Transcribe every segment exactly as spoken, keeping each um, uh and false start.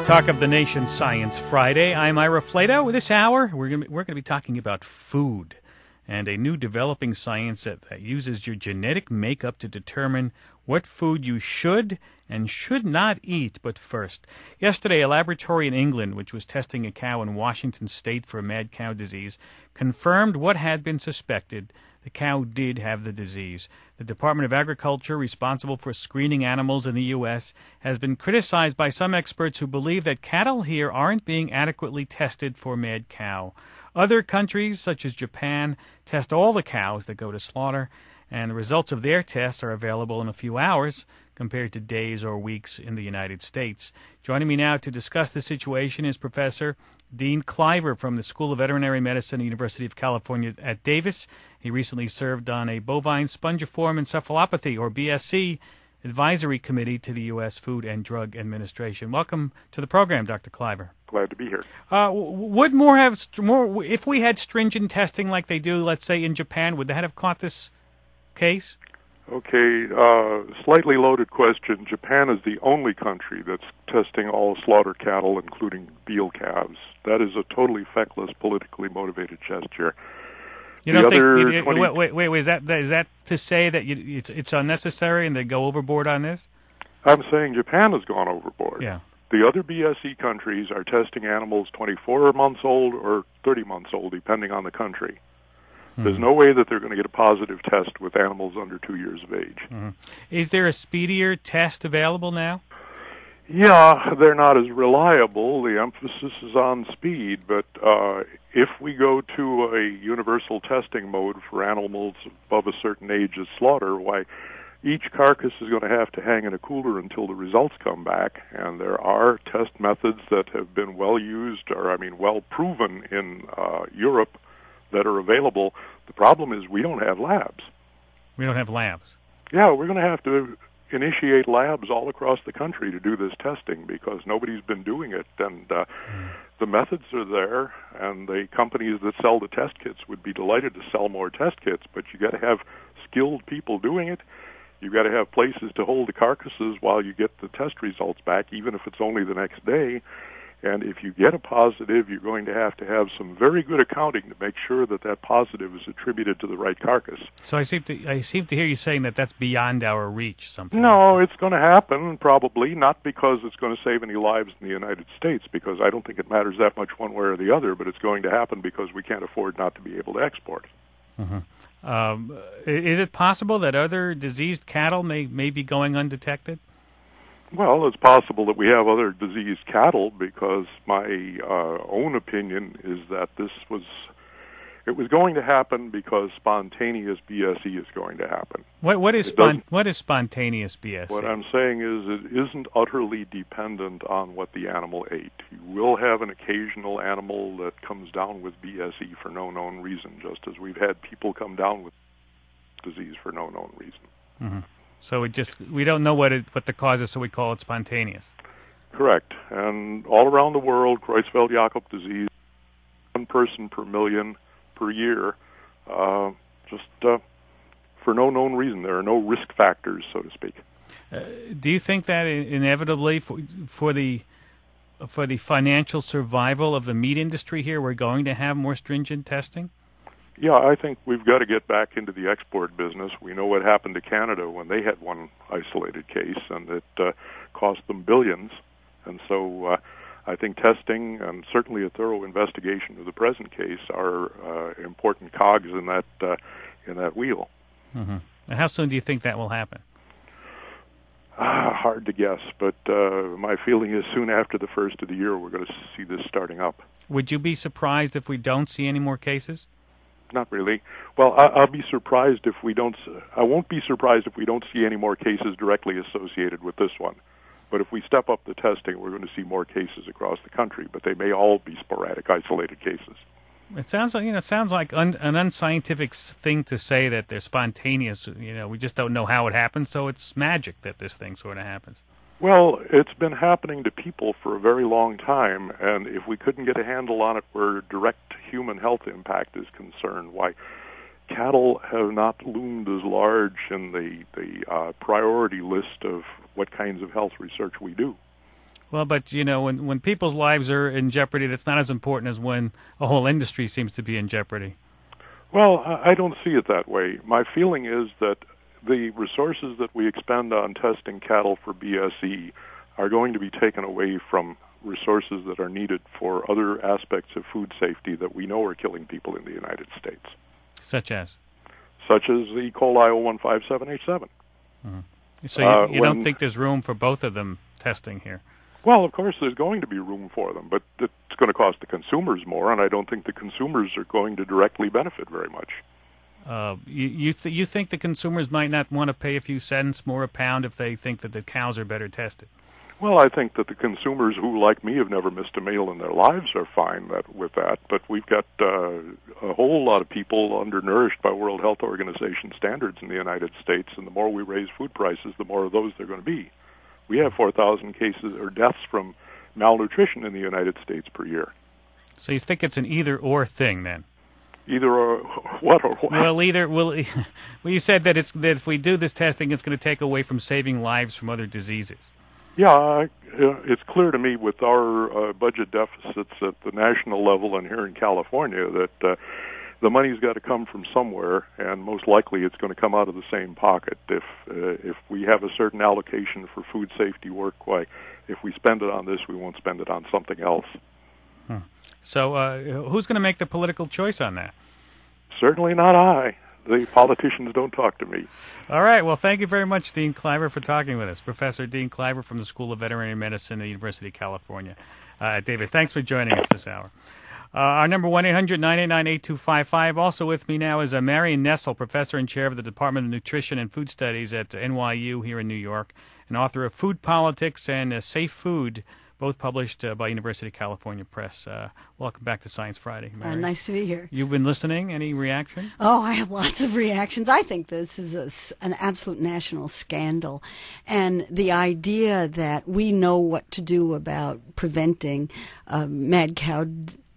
Talk of the Nation Science Friday. I'm Ira Flato. This hour, we're going to we're going to be talking about food and a new developing science that, that uses your genetic makeup to determine what food you should and should not eat. But first, yesterday, a laboratory in England, which was testing a cow in Washington State for mad cow disease, confirmed what had been suspected. The cow did have the disease. The Department of Agriculture, responsible for screening animals in the U S, has been criticized by some experts who believe that cattle here aren't being adequately tested for mad cow. Other countries, such as Japan, test all the cows that go to slaughter, and the results of their tests are available in a few hours compared to days or weeks in the United States. Joining me now to discuss the situation is Professor Dean Kliver from the School of Veterinary Medicine at the University of California at Davis. He recently served on a bovine spongiform encephalopathy, or B S C, advisory committee to the U S Food and Drug Administration. Welcome to the program, Doctor Kliver. Glad to be here. Uh, would more have st- more if we had stringent testing like they do, let's say in Japan? Would that have caught this case? Okay, uh, slightly loaded question. Japan is the only country that's testing all slaughter cattle, including veal calves. That is a totally feckless, politically motivated gesture. You the don't other think? You, twenty wait, wait, wait. Is that is that to say that you, it's it's unnecessary and they go overboard on this? I'm saying Japan has gone overboard. Yeah. The other B S E countries are testing animals twenty-four months old or thirty months old, depending on the country. Mm-hmm. There's no way that they're going to get a positive test with animals under two years of age. Mm-hmm. Is there a speedier test available now? Yeah, they're not as reliable. The emphasis is on speed, but uh, if we go to a universal testing mode for animals above a certain age of slaughter, why, each carcass is going to have to hang in a cooler until the results come back, and there are test methods that have been well used, or I mean well proven in uh, Europe that are available. The problem is we don't have labs. We don't have labs. Yeah, we're going to have to initiate labs all across the country to do this testing because nobody's been doing it, and uh, mm. the methods are there, and the companies that sell the test kits would be delighted to sell more test kits, but you got to have skilled people doing it. You've got to have places to hold the carcasses while you get the test results back, even if it's only the next day. And if you get a positive, you're going to have to have some very good accounting to make sure that that positive is attributed to the right carcass. So I seem to I seem to hear you saying that that's beyond our reach. Something. No, it's going to happen, probably, not because it's going to save any lives in the United States, because I don't think it matters that much one way or the other, but it's going to happen because we can't afford not to be able to export. Mm-hmm. Um, is it possible that other diseased cattle may, may be going undetected? Well, it's possible that we have other diseased cattle because my uh, own opinion is that this was, it was going to happen because spontaneous B S E is going to happen. What, what is spon- what is spontaneous B S E? What I'm saying is it isn't utterly dependent on what the animal ate. You will have an occasional animal that comes down with B S E for no known reason, just as we've had people come down with disease for no known reason. Mm-hmm. So it just we don't know what it, what the cause is, so we call it spontaneous. Correct. And all around the world, Creutzfeldt-Jakob disease, one person per million per year, uh, just uh, for no known reason. There are no risk factors, so to speak. Uh, do you think that inevitably, for, for the for the financial survival of the meat industry here, we're going to have more stringent testing? Yeah, I think we've got to get back into the export business. We know what happened to Canada when they had one isolated case, and it uh, cost them billions. And so uh, I think testing and certainly a thorough investigation of the present case are uh, important cogs in that uh, in that wheel. Mm-hmm. And how soon do you think that will happen? Ah, hard to guess, but uh, my feeling is soon after the first of the year we're going to see this starting up. Would you be surprised if we don't see any more cases? Not really. Well, I, I'll be surprised if we don't. I won't be surprised if we don't see any more cases directly associated with this one. But if we step up the testing, we're going to see more cases across the country. But they may all be sporadic, isolated cases. It sounds like you know. It sounds like un, an unscientific thing to say that they're spontaneous. You know, we just don't know how it happens, so it's magic that this thing sort of happens. Well, it's been happening to people for a very long time, and if we couldn't get a handle on it where direct human health impact is concerned, why, cattle have not loomed as large in the, the uh, priority list of what kinds of health research we do. Well, but, you know, when, when people's lives are in jeopardy, that's not as important as when a whole industry seems to be in jeopardy. Well, I don't see it that way. My feeling is that the resources that we expend on testing cattle for B S E are going to be taken away from resources that are needed for other aspects of food safety that we know are killing people in the United States. Such as? Such as E. coli oh one five seven H seven. Mm-hmm. So you, uh, you when, don't think there's room for both of them testing here? Well, of course there's going to be room for them, but it's going to cost the consumers more, and I don't think the consumers are going to directly benefit very much. Uh, you you, th- you think the consumers might not want to pay a few cents more a pound if they think that the cows are better tested? Well, I think that the consumers who, like me, have never missed a meal in their lives are fine that, with that, but we've got uh, a whole lot of people undernourished by World Health Organization standards in the United States, and the more we raise food prices, the more of those there are going to be. We have four thousand cases or deaths from malnutrition in the United States per year. So you think it's an either-or thing, then? Either or what or what? Well, either well, well, you said that it's that if we do this testing, it's going to take away from saving lives from other diseases. Yeah, uh, it's clear to me with our uh, budget deficits at the national level and here in California that uh, the money's got to come from somewhere, and most likely it's going to come out of the same pocket. If uh, if we have a certain allocation for food safety work, why, if we spend it on this, we won't spend it on something else. Hmm. So uh, who's going to make the political choice on that? Certainly not I. The politicians don't talk to me. All right. Well, thank you very much, Dean Kliber, for talking with us. Professor Dean Kliber from the School of Veterinary Medicine at the University of California. Uh, David, thanks for joining us this hour. Uh, our number, one eight hundred nine eight nine eight two five five. Also with me now is uh, Marion Nestle, professor and chair of the Department of Nutrition and Food Studies at N Y U here in New York, and author of Food Politics and uh, Safe Food, both published uh, by University of California Press. Uh, welcome back to Science Friday, Marion. Uh, nice to be here. You've been listening. Any reaction? Oh, I have lots of reactions. I think this is a, an absolute national scandal. And the idea that we know what to do about preventing uh, mad cow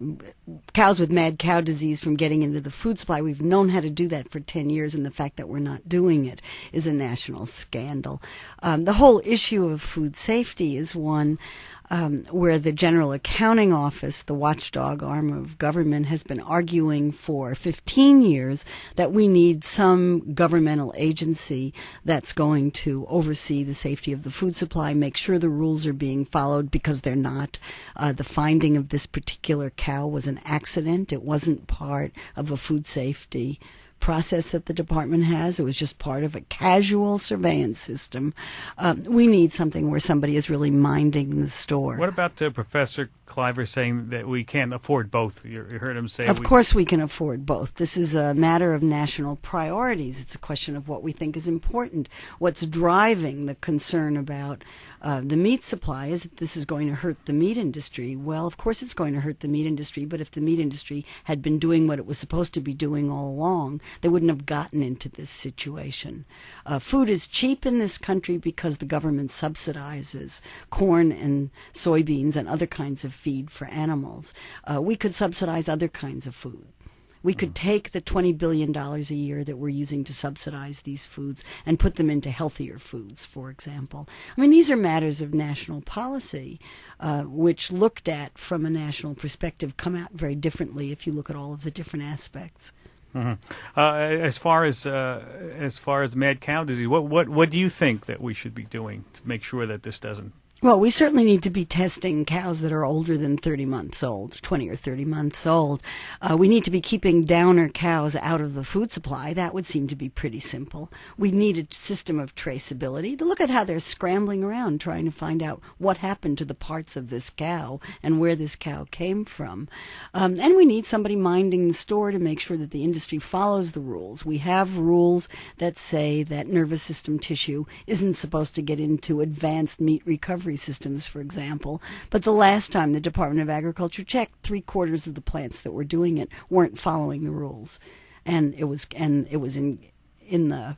cows with mad cow disease from getting into the food supply. We've known how to do that for ten years, and the fact that we're not doing it is a national scandal. Um, the whole issue of food safety is one um, where the General Accounting Office, the watchdog arm of government, has been arguing for fifteen years that we need some governmental agency that's going to oversee the safety of the food supply, make sure the rules are being followed, because they're not. Uh, the finding of this particular cow was an accident. It wasn't part of a food safety process that the department has. It was just part of a casual surveillance system. Um, we need something where somebody is really minding the store. What about uh, Professor Kliber saying that we can't afford both? You, you heard him say... Of we... course we can afford both. This is a matter of national priorities. It's a question of what we think is important. What's driving the concern about uh, the meat supply is that this is going to hurt the meat industry. Well, of course it's going to hurt the meat industry, but if the meat industry had been doing what it was supposed to be doing all along, they wouldn't have gotten into this situation. Uh, food is cheap in this country because the government subsidizes corn and soybeans and other kinds of feed for animals. Uh, we could subsidize other kinds of food. We could take the twenty billion dollars a year that we're using to subsidize these foods and put them into healthier foods, for example. I mean, these are matters of national policy, uh, which looked at from a national perspective come out very differently if you look at all of the different aspects. Mm-hmm. Uh, as far as uh, as far as mad cow disease, what what what do you think that we should be doing to make sure that this doesn't? Well, we certainly need to be testing cows that are older than thirty months old, twenty or thirty months old. Uh, we need to be keeping downer cows out of the food supply. That would seem to be pretty simple. We need a system of traceability. Look at how they're scrambling around trying to find out what happened to the parts of this cow and where this cow came from. Um, and we need somebody minding the store to make sure that the industry follows the rules. We have rules that say that nervous system tissue isn't supposed to get into advanced meat recovery systems, for example. But the last time the Department of Agriculture checked, three quarters of the plants that were doing it weren't following the rules, and it was and it was in in the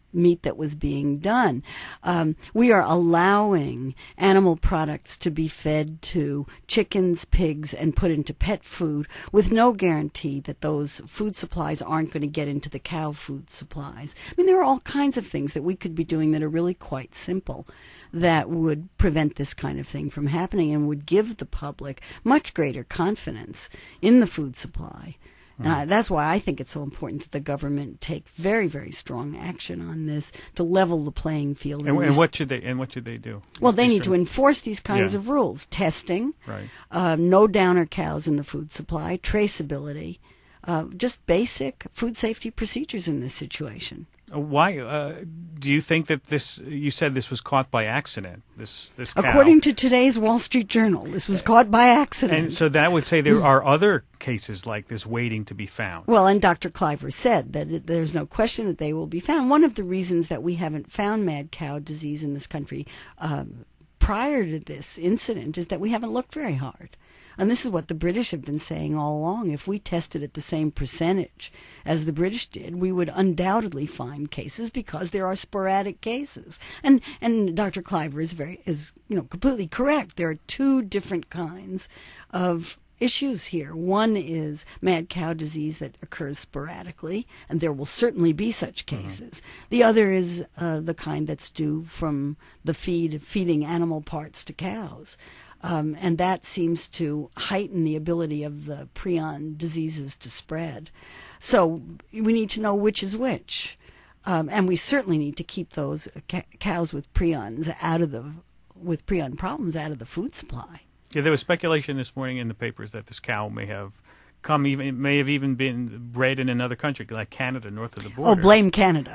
meat that was being done. Um, we are allowing animal products to be fed to chickens, pigs, and put into pet food with no guarantee that those food supplies aren't going to get into the cow food supplies. I mean, there are all kinds of things that we could be doing that are really quite simple that would prevent this kind of thing from happening and would give the public much greater confidence in the food supply. And I, that's why I think it's so important that the government take very, very strong action on this to level the playing field. And, and what should they and what should they do? Well, they need to enforce these kinds yeah. of rules: testing, right. uh, no downer cows in the food supply, traceability, uh, just basic food safety procedures in this situation. Why uh, do you think that this? You said this was caught by accident. This this cow. According to today's Wall Street Journal, this was caught by accident. And so that would say there are other cases like this waiting to be found. Well, and Doctor Cliver said that it, there's no question that they will be found. One of the reasons that we haven't found mad cow disease in this country um, prior to this incident is that we haven't looked very hard. And this is what the British have been saying all along. If we tested at the same percentage as the British did, we would undoubtedly find cases because there are sporadic cases. And and Doctor Cliver is very is you know completely correct. There are two different kinds of issues here. One is mad cow disease that occurs sporadically, and there will certainly be such cases. Mm-hmm. The other is uh, the kind that's due from the feed feeding animal parts to cows. Um, and that seems to heighten the ability of the prion diseases to spread. So we need to know which is which. Um, and we certainly need to keep those ca- cows with prions out of the with prion problems out of the food supply. Yeah, there was speculation this morning in the papers that this cow may have come even it may have even been bred in another country like Canada, north of the border. Oh, blame Canada.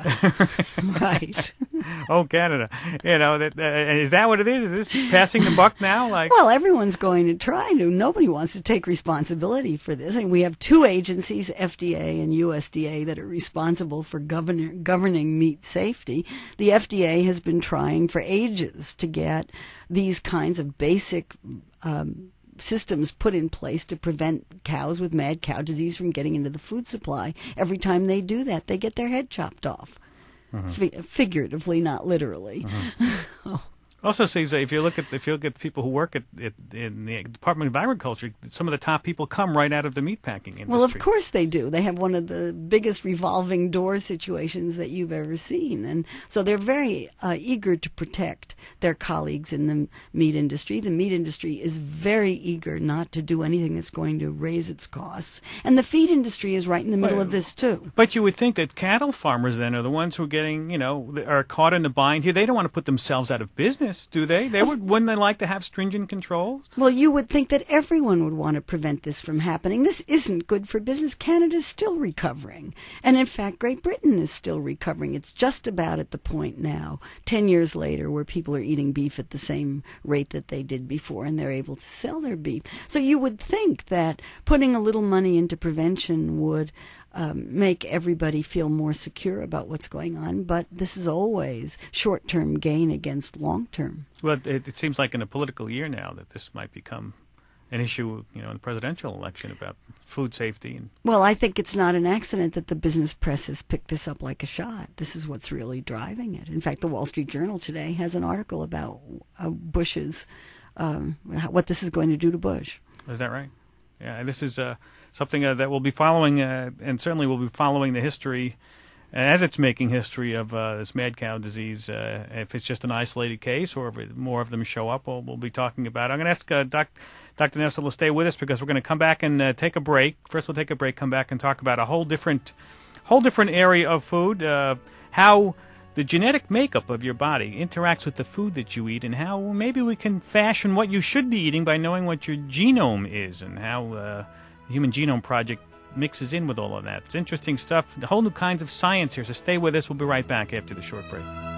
Right. Oh, Canada. You know, that uh, is that what it is? Is this passing the buck now? Like, well, everyone's going to try to. Nobody wants to take responsibility for this. I mean, we have two agencies, F D A and U S D A, that are responsible for govern- governing meat safety. The F D A has been trying for ages to get these kinds of basic um, systems put in place to prevent cows with mad cow disease from getting into the food supply. Every time they do that, they get their head chopped off. Mm-hmm. F- figuratively, not literally. Mm-hmm. oh. Also seems that if you look at if you look at the people who work at, at in the Department of Agriculture, some of the top people come right out of the meatpacking industry. Well, of course they do. They have one of the biggest revolving door situations that you've ever seen, and so they're very uh, eager to protect their colleagues in the meat industry. The meat industry is very eager not to do anything that's going to raise its costs, and the feed industry is right in the middle but, of this too. But you would think that cattle farmers then are the ones who are getting, you know, are caught in the bind here. They don't want to put themselves out of business. Do they? They would, wouldn't they like to have stringent controls? Well, you would think that everyone would want to prevent this from happening. This isn't good for business. Canada's still recovering. And in fact, Great Britain is still recovering. It's just about at the point now, ten years later, where people are eating beef at the same rate that they did before, and they're able to sell their beef. So you would think that putting a little money into prevention would Um, make everybody feel more secure about what's going on, but this is always short-term gain against long-term. Well, it, it seems like in a political year now that this might become an issue, you know, in the presidential election about food safety. And well, I think it's not an accident that the business press has picked this up like a shot. This is what's really driving it. In fact, the Wall Street Journal today has an article about uh, Bush's, um, what this is going to do to Bush. Is that right? Yeah, and this is uh, something uh, that we'll be following, uh, and certainly we'll be following the history, as it's making history of uh, this mad cow disease. Uh, if it's just an isolated case, or if it, more of them show up, we'll, we'll be talking about it. I'm going to ask uh, Doc, Doctor Nessel to stay with us because we're going to come back and uh, take a break. First, we'll take a break, come back and talk about a whole different, whole different area of food, uh, how the genetic makeup of your body interacts with the food that you eat, and how maybe we can fashion what you should be eating by knowing what your genome is, and how uh, the Human Genome Project mixes in with all of that. It's interesting stuff, a whole new kinds of science here, so stay with us. We'll be right back after the short break.